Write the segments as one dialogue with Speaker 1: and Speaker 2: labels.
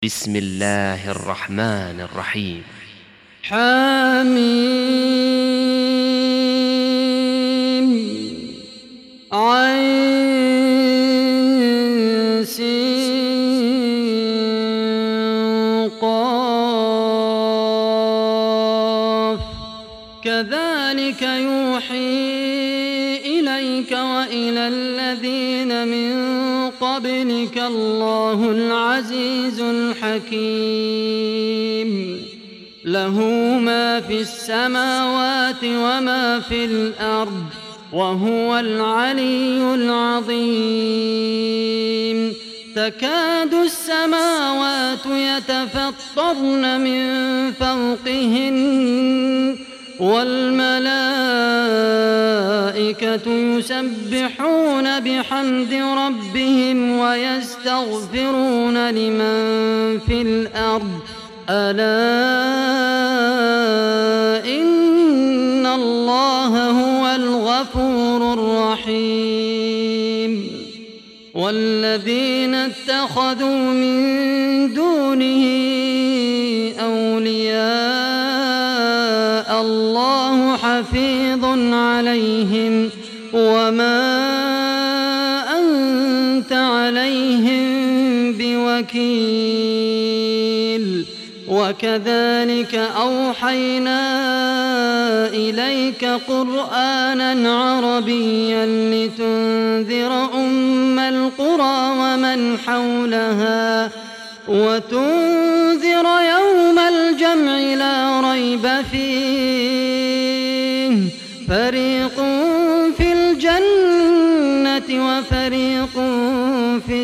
Speaker 1: بسم الله الرحمن الرحيم.
Speaker 2: حميم عين سين قاف كذلك يوحي إليك وإلى الذين من قبلك الله العزيز الحكيم له ما في السماوات وما في الأرض وهو العلي العظيم تكاد السماوات يتفطرن من فوقهن والملائكة يسبحون بحمد ربهم ويستغفرون لمن في الأرض ألا إن الله هو الغفور الرحيم والذين اتخذوا من دونه أولياء الله حفيظ عليهم وما أنت عليهم بوكيل وكذلك أوحينا إليك قرآنا عربيا لتنذر أم القرى ومن حولها وتنذر يوم الجمع لا ريب فيه فريق في الجنة وفريق في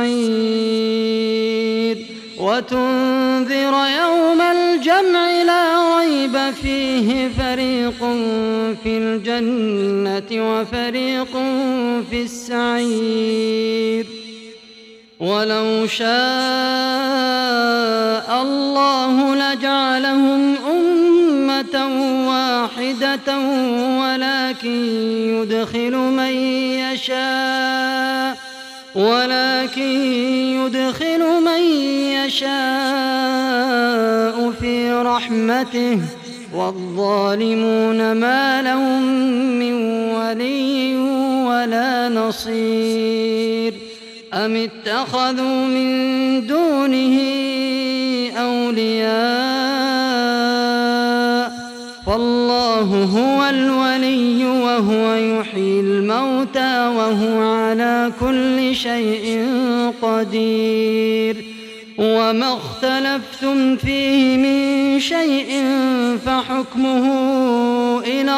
Speaker 2: السعير وتنذر يوم الجمع لا ريب فيه فريق في الجنة وفريق في السعير ولو شاء الله لجعلهم أمة واحدة ولكن يدخل من يشاء في رحمته والظالمون ما لهم من ولي ولا نصير أم اتخذوا من دونه أولياء فالله هو الولي وهو يحيي الموتى وهو على كل شيء قدير وما اختلفتم فيه من شيء فحكمه إلى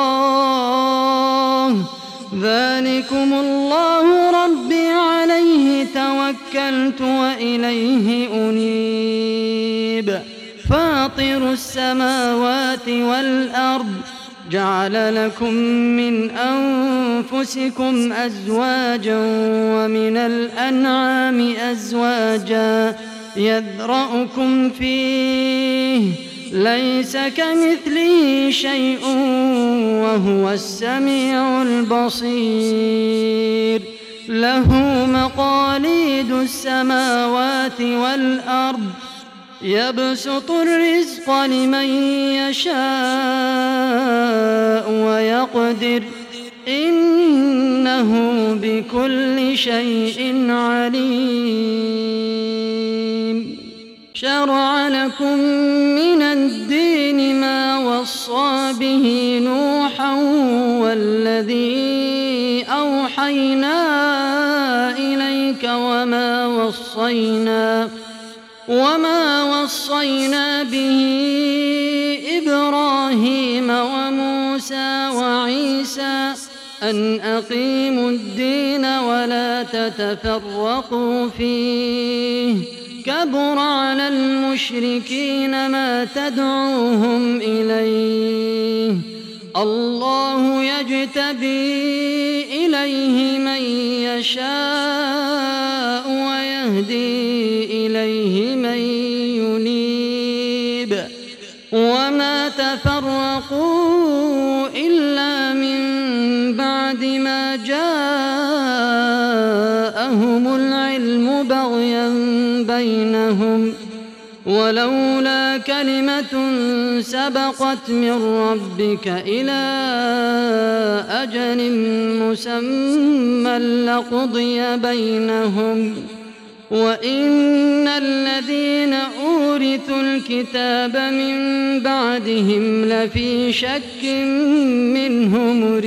Speaker 2: الله ذلكم الله ربي عليه توكلت وإليه أنيب فاطر السماوات والأرض جعل لكم من أنفسكم أزواجا ومن الأنعام أزواجا يذرأكم فيه ليس كمثله شيء وهو السميع البصير له مقاليد السماوات والأرض يبسط الرزق لمن يشاء ويقدر إنه بكل شيء عليم شرع لكم من الدين ما وصى به نوحا والذي أوحينا إليك وما وصينا به إبراهيم وموسى وعيسى أن أقيموا الدين ولا تتفرقوا فيه كبر على المشركين ما تدعوهم إليه الله يجتبي إليه من يشاء ويهدي إليه من ينيب وما تفرقوا إلا من بعد ما جاءهم العلم بغيا بينهم ولولا كلمة سبقت من ربك إلى أجل مسمى لقضي بينهم وإن الذين أورثوا الكتاب من بعدهم لفي شك منه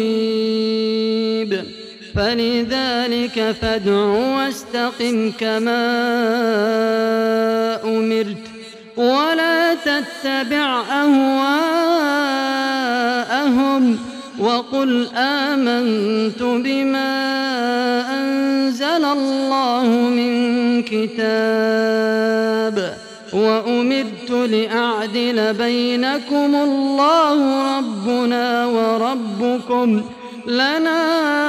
Speaker 2: مريب فلذلك فادع واستقم كما أمرت ولا تتبع أهواءهم وقل آمنت بما أنزل الله من كتاب وأمرت لأعدل بينكم الله ربنا وربكم لنا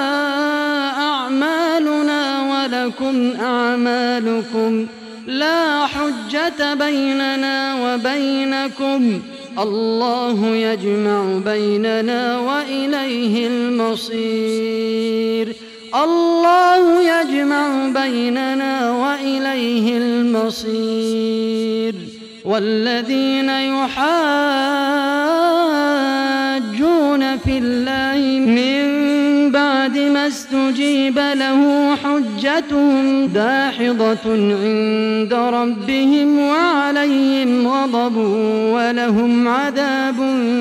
Speaker 2: أعمالنا ولكم أعمالكم لا حجة بيننا وبينكم الله يجمع بيننا وإليه المصير الله يجمع بيننا وإليه المصير والذين يحاجون في الله من بعد ما استجيب له حجتهم داحضة عند ربهم وعليهم غضب ولهم عذاب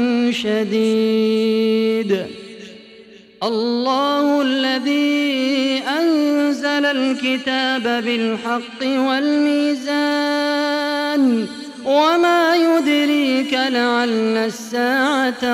Speaker 2: شديد الله الذي أنزل الكتاب بالحق والميزان وما يدريك لعل الساعة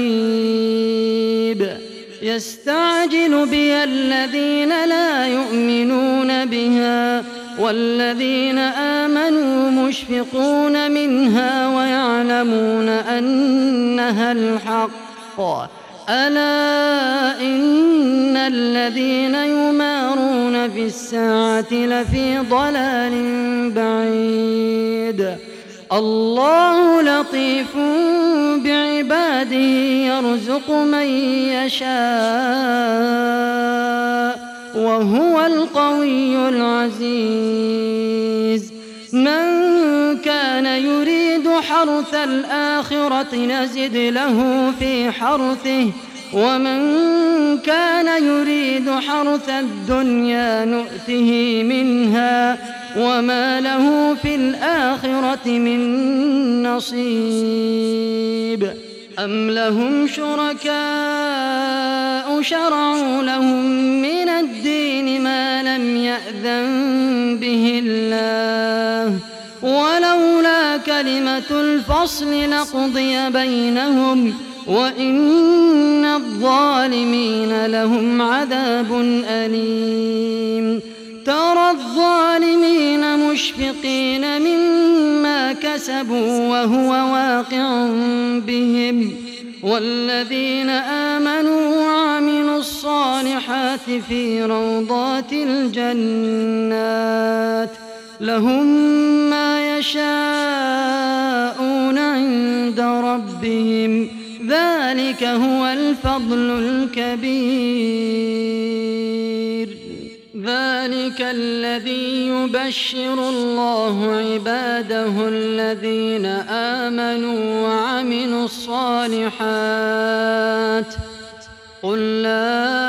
Speaker 2: قريب يستعجل بها الذين لا يؤمنون بها والذين آمنوا مشفقون منها ويعلمون أنها الحق ألا إن الذين يمارون في الساعة لفي ضلال بعيد الله لطيف بعباده يرزق من يشاء وهو القوي العزيز من كان يريد حرث الآخرة نزد له في حرثه ومن كان يريد حرث الدنيا نؤته منها وما له في الآخرة من نصيب أم لهم شركاء شرعوا لهم من الدين ما لم يأذن به الله ولولا كلمة الفصل لقضي بينهم وإن الظالمين لهم عذاب أليم ترى الظالمين مشفقين مما كسبوا وهو واقع بهم والذين آمنوا وعملوا الصالحات في روضات الجنات لهم ما يشاءون عند ربهم ذلك هو الفضل الكبير ذلك الذي يبشر الله عباده الذين آمنوا وعملوا الصالحات قل لا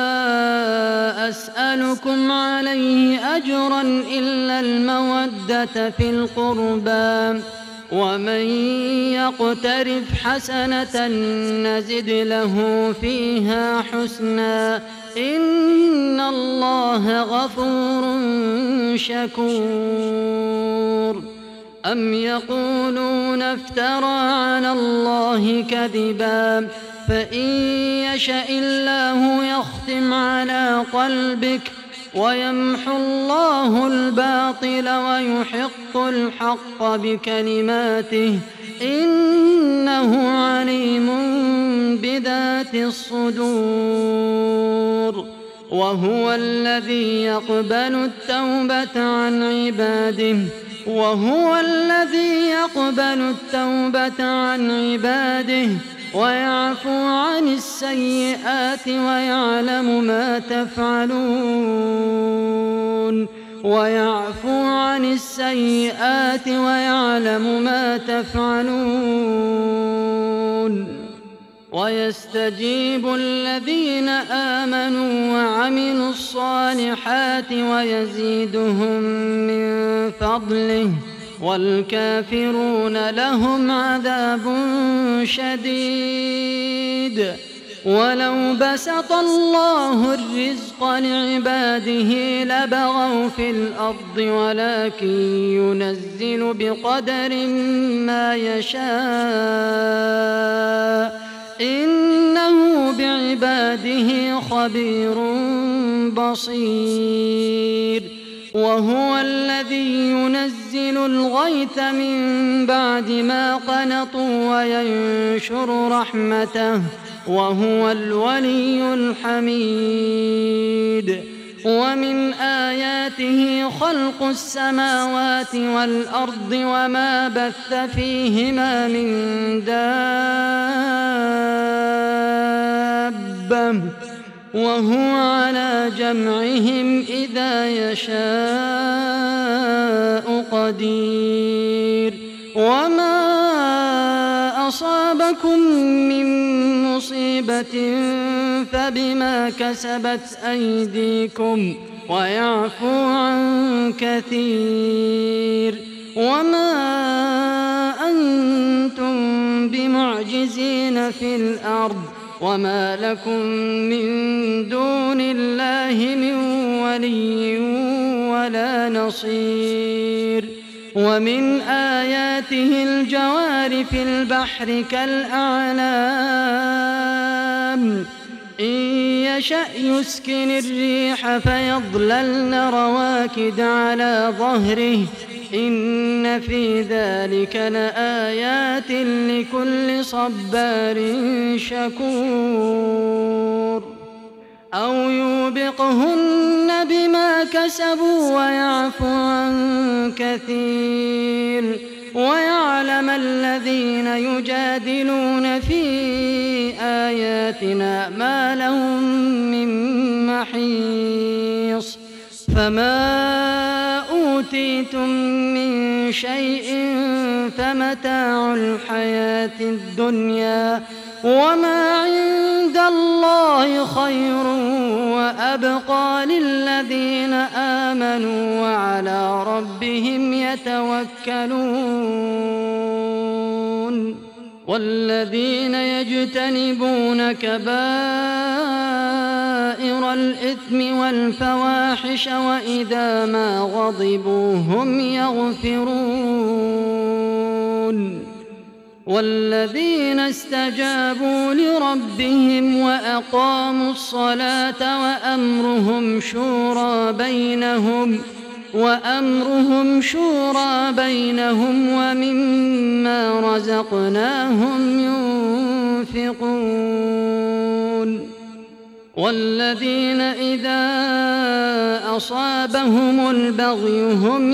Speaker 2: أسألكم عليه أجرا إلا المودة في القربى ومن يقترف حسنة نزد له فيها حسنا إن الله غفور شكور أم يقولون افترى على الله كذبا فإن يشأ الله يختم على قلبك ويمحو الله الباطل ويحق الحق بكلماته إنه عليم بذات الصدور وهو الذي يقبل التوبة عن عباده ويعفو عن السيئات ويعلم ما تفعلون ويعفو عن السيئات ويعلم ما تفعلون ويستجيب الذين آمنوا وعملوا الصالحات ويزيدهم من فضله والكافرون لهم عذاب شديد ولو بسط الله الرزق لعباده لبغوا في الأرض ولكن ينزل بقدر ما يشاء إنه بعباده خبير بصير وهو الذي ينزل الغيث من بعد ما قنطوا وينشر رحمته وهو الولي الحميد ومن آياته خلق السماوات والأرض وما بث فيهما من دابة وهو على جمعهم إذا يشاء قدير وما أصابكم من مصيبة فبما كسبت أيديكم ويعفو عن كثير وما أنتم بمعجزين في الأرض وما لكم من دون الله من ولي ولا نصير ومن آياته الجوار في البحر كالأعلام إن يشأ يسكن الريح فيظللن رواكد على ظهره إن في ذلك لآيات لكل صبار شكور أو يوبقهن بما كسبوا ويعفو عن كثير ويعلم الذين يجادلون في آياتنا ما لهم من محيص فما أوتيتم من شيء فمتاع الحياة الدنيا وما عند الله خير وأبقى للذين آمنوا وعلى ربهم يتوكلون والذين يجتنبون كبائر الإثم والفواحش وإذا ما غضبوا هم يغفرون والذين استجابوا لربهم وأقاموا الصلاة وأمرهم شورى بينهم ومما رزقناهم ينفقون والذين إذا أصابهم البغي هم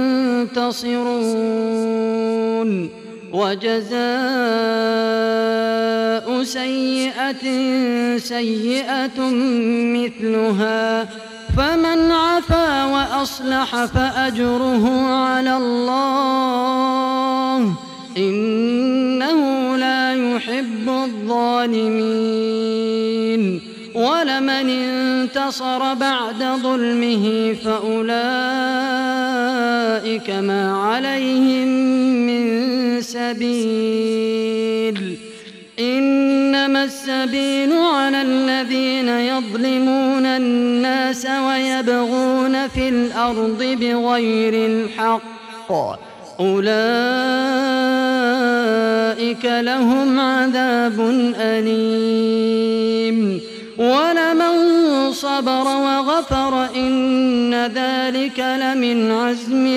Speaker 2: ينتصرون وجزاء سيئة سيئة مثلها فمن عفا وأصلح فأجره على الله إنه لا يحب الظالمين ولمن انتصر بعد ظلمه فأولئك ما عليهم من سبيل إنما السبيل على الذين يظلمون الناس ويبغون في الأرض بغير الحق أولئك لهم عذاب أليم ولمن صبر وغفر إن ذلك لمن عزم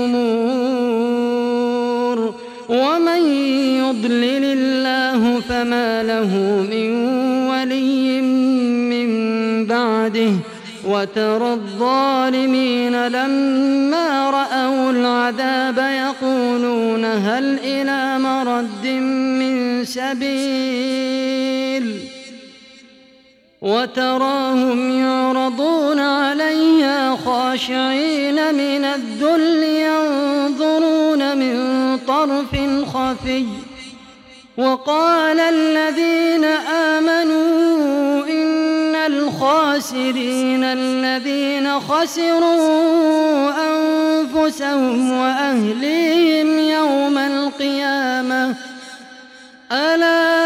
Speaker 2: الأمور ومن يضلل الله فما له من ولي من بعده وترى الظالمين لما رأوا العذاب يقولون هل إلى مرد من سبيل وتراهم يعرضون عليها خاشعين من الذل ينظرون من طرف خفي. وقال الذين آمنوا إن الخاسرين الذين خسروا أنفسهم وأهليهم يوم القيامة ألا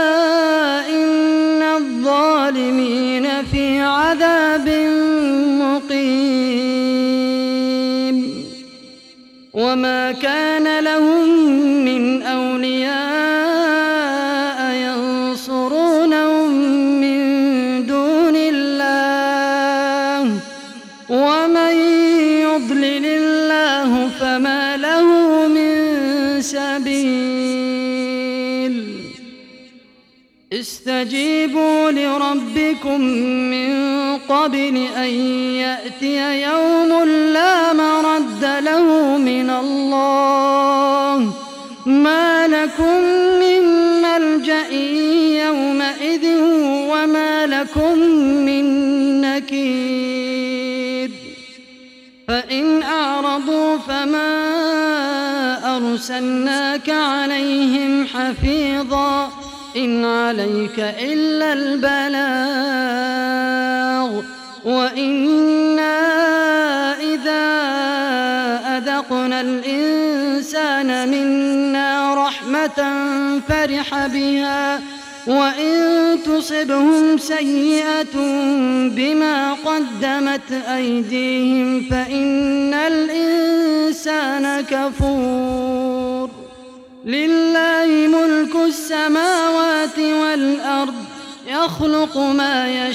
Speaker 2: إن الظالمين في عذاب مقيم. وما كان لهم من أولياء ينصرونهم من دون الله ومن يضلل الله فما له من سبيل. استجيبوا لربكم من قبل أن يأتي يوم لا مرد له من الله ما لكم من ملجأ يومئذ وما لكم من نكير. فإن أعرضوا فما أرسلناك عليهم حفيظا إن عليك إلا البلاغ وإنا إذا أذقنا الإنسان منا رحمة فرح بها وإن تصبهم سيئة بما قدمت أيديهم فإن الإنسان كفور. لله ملك السماوات والأرض يخلق ما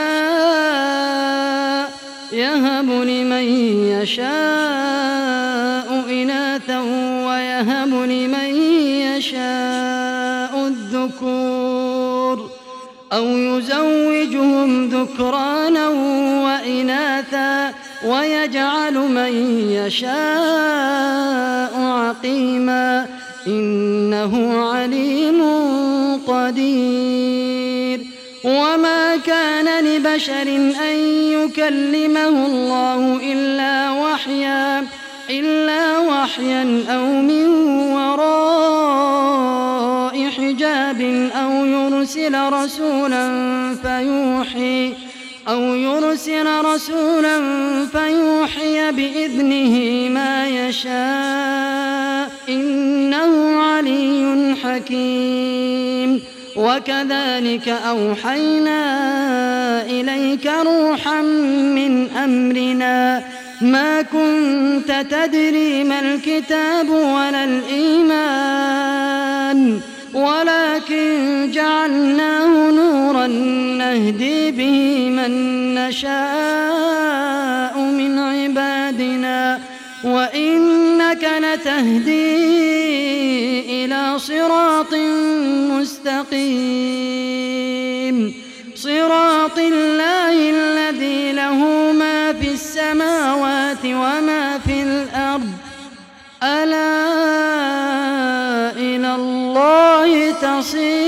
Speaker 2: يشاء يهب لمن يشاء إناثا ويهب لمن يشاء الذكور أو يزوجهم ذكرانا وإناثا ويجعل من يشاء عقيما إنه عليم قدير. وما كان لبشر أن يكلمه الله إلا وحيا أو من وراء حجاب أو يرسل رسولا فيوحي بإذنه ما يشاء إنه علي حكيم. وكذلك أوحينا إليك روحا من أمرنا ما كنت تدري ما الكتاب ولا الإيمان ولكن جعلناه نورا نهدي به من نشاء من عبادنا وإنك لتهدي إلى صراط مستقيم صراط الله الذي له ما في السماوات وما في الأرض ألا إلى الله تصير